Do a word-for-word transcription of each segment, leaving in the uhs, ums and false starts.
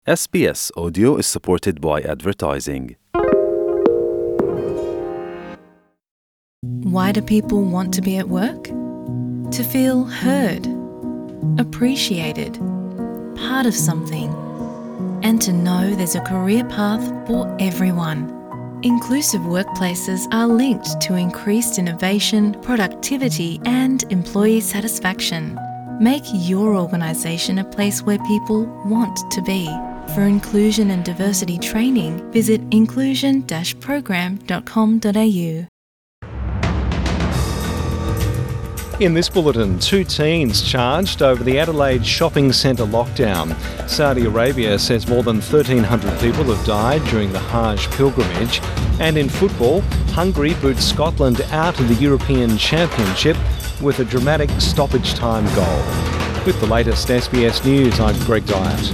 S B S Audio is supported by advertising. Why do people want to be at work? To feel heard, appreciated, part of something, and to know there's a career path for everyone. Inclusive workplaces are linked to increased innovation, productivity, and employee satisfaction. Make your organisation a place where people want to be. For inclusion and diversity training, visit inclusion dash program dot com dot a u. In this bulletin, two teens charged over the Adelaide shopping centre lockdown. Saudi Arabia says more than thirteen hundred people have died during the Hajj pilgrimage. And in football, Hungary boots Scotland out of the European Championship with a dramatic stoppage time goal. With the latest S B S News, I'm Greg Dyatt.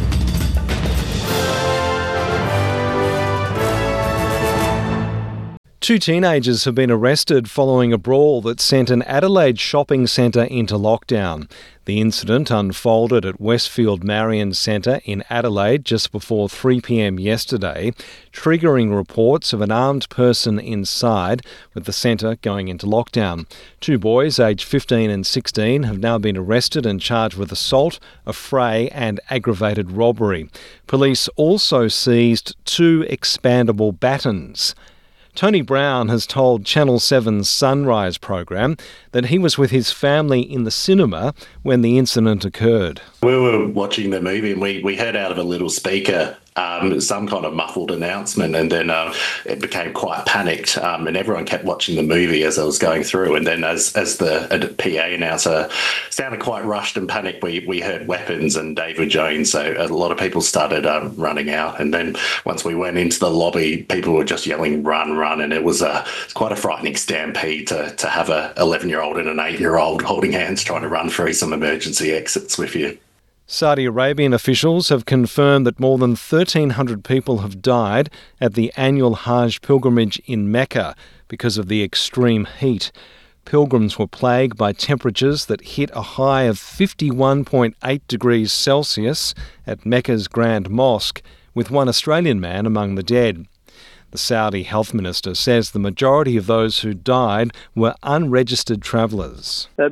Two teenagers have been arrested following a brawl that sent an Adelaide shopping centre into lockdown. The incident unfolded at Westfield Marion Centre in Adelaide just before three p m yesterday, triggering reports of an armed person inside, with the centre going into lockdown. Two boys, aged fifteen and sixteen, have now been arrested and charged with assault, affray and aggravated robbery. Police also seized two expandable batons. Tony Brown has told Channel seven's Sunrise program that he was with his family in the cinema when the incident occurred. We were watching the movie and we, we heard out of a little speaker um, some kind of muffled announcement, and then uh, it became quite panicked, um, and everyone kept watching the movie as I was going through. And then as as the uh, P A announcer sounded quite rushed and panicked, we, we heard weapons and David Jones. So a lot of people started um, running out. And then once we went into the lobby, people were just yelling, run, run. And it was uh, quite a frightening stampede to, to have a eleven-year-old and an eight-year-old holding hands trying to run through some emergency exits with you. Saudi Arabian officials have confirmed that more than thirteen hundred people have died at the annual Hajj pilgrimage in Mecca because of the extreme heat. Pilgrims were plagued by temperatures that hit a high of fifty-one point eight degrees Celsius at Mecca's Grand Mosque, with one Australian man among the dead. The Saudi health minister says the majority of those who died were unregistered travellers. While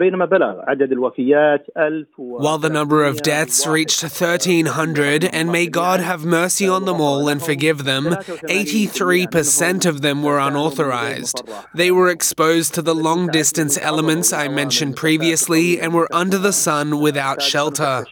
the number of deaths reached thirteen hundred, and may God have mercy on them all and forgive them, eighty-three percent of them were unauthorised. They were exposed to the long-distance elements I mentioned previously and were under the sun without shelter.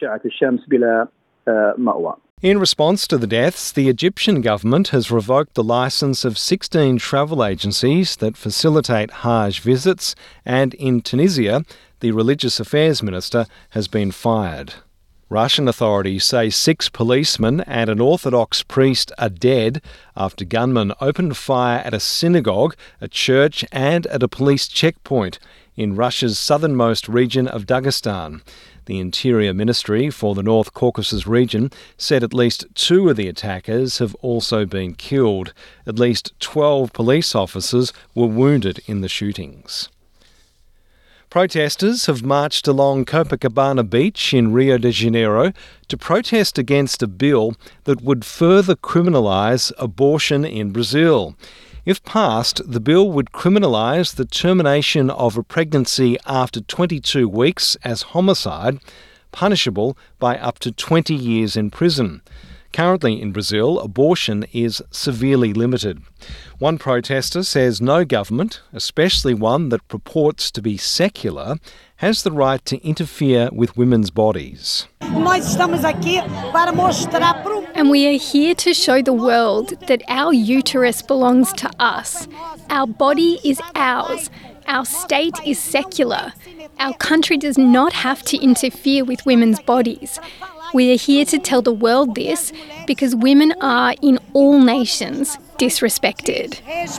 In response to the deaths, the Egyptian government has revoked the licence of sixteen travel agencies that facilitate Hajj visits, and in Tunisia, the religious affairs minister has been fired. Russian authorities say six policemen and an Orthodox priest are dead after gunmen opened fire at a synagogue, a church and at a police checkpoint in Russia's southernmost region of Dagestan. The Interior Ministry for the North Caucasus region said at least two of the attackers have also been killed. At least twelve police officers were wounded in the shootings. Protesters have marched along Copacabana Beach in Rio de Janeiro to protest against a bill that would further criminalise abortion in Brazil. If passed, the bill would criminalise the termination of a pregnancy after twenty-two weeks as homicide, punishable by up to twenty years in prison. Currently in Brazil, abortion is severely limited. One protester says no government, especially one that purports to be secular, has the right to interfere with women's bodies. And we are here to show the world that our uterus belongs to us. Our body is ours. Our state is secular. Our country does not have to interfere with women's bodies. We are here to tell the world this because women are, in all nations, disrespected.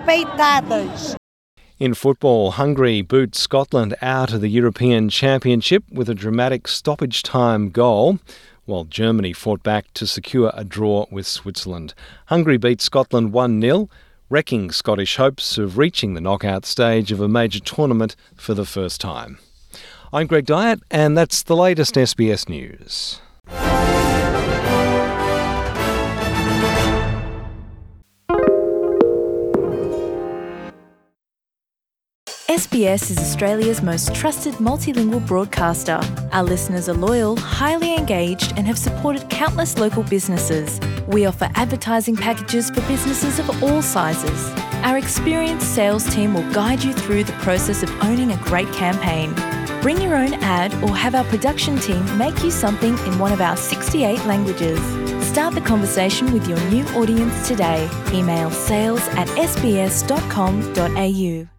In football, Hungary boots Scotland out of the European Championship with a dramatic stoppage time goal, while Germany fought back to secure a draw with Switzerland. Hungary beat Scotland one nil, wrecking Scottish hopes of reaching the knockout stage of a major tournament for the first time. I'm Greg Dyatt, and that's the latest S B S News. B S is Australia's most trusted multilingual broadcaster. Our listeners are loyal, highly engaged, and have supported countless local businesses. We offer advertising packages for businesses of all sizes. Our experienced sales team will guide you through the process of owning a great campaign. Bring your own ad or have our production team make you something in one of our sixty-eight languages. Start the conversation with your new audience today. Email sales at s b s dot com dot a u.